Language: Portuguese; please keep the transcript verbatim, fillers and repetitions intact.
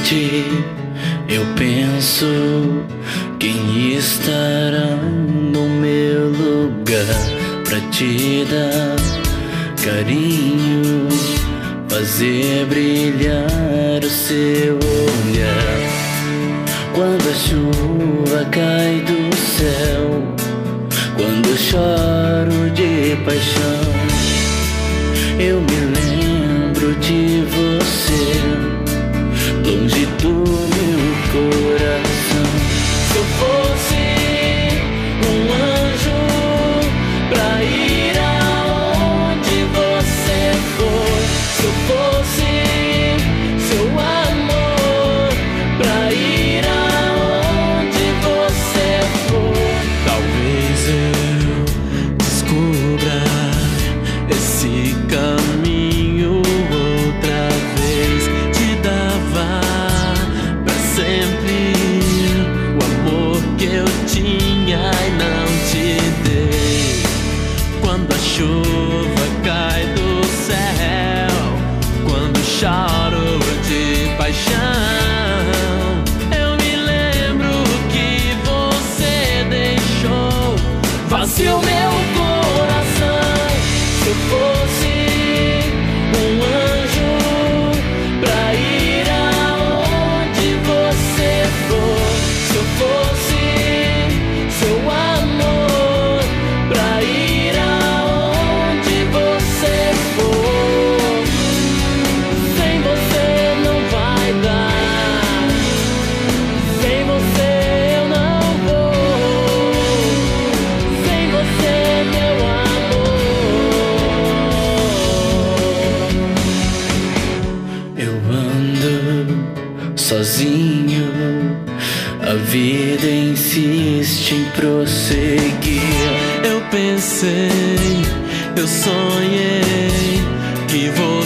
noite eu penso quem estará no meu lugar pra te dar carinho, fazer brilhar o seu olhar. Quando a chuva cai do céu, quando eu choro de paixão, eu me lembro de você, longe do meu coração. Se eu fosse um anjo pra ir aonde você for, se eu fosse seu amor pra ir aonde você for, talvez eu descubra esse caminho outra vez. Te dava pra sempre o amor que eu tinha e não te dei. Quando a chuva cai do céu, quando choro de paixão, eu me lembro que você deixou vazio meu coração. Se eu fosse um anjo pra ir aonde você for, se eu fosse seu amor pra ir aonde você for, sem você não vai dar, sem você eu não vou, sem você meu amor. Eu ando sozinho, a vida insiste em prosseguir. Eu pensei, eu sonhei que você